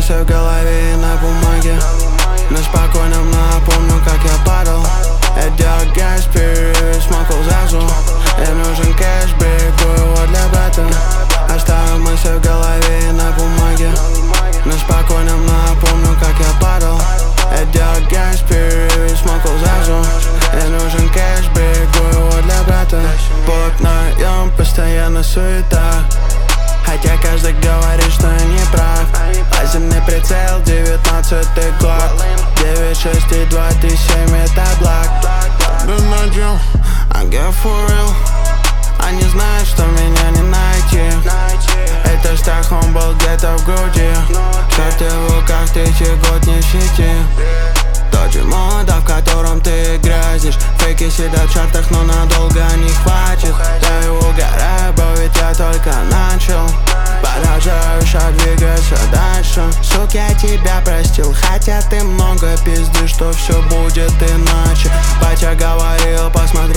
мысли в голове и на бумаге. На спокойном напомню, как я падал. Я делал газ, перерыв, смокал зазу. Мне нужен кэш, берегу его для брата. Оставил мысли в голове и на бумаге. На спокойном напомню, как я падал. Я делал газ, перерыв, смокал зазу. Мне нужен кэш, берегу его для брата. Под наем постоянно суета, хотя каждый говорит, что я не прав. Лазерный прицел, 19-й год, 962 ты 7, это благ. Да найдем, I get for real. Они знают, что меня не найти. Это страх, он был где-то в груди. Шарты в руках, третий год не в сети. Тот же мода, в котором ты грязишь. Фейки сидят в чартах, но надолго не хватит. Да и угораю, бо ведь я только начал. Продолжаю шаг, двигаться дальше. Сук, я тебя простил, хотя ты много пиздишь, что все будет иначе. Батя говорил, посмотри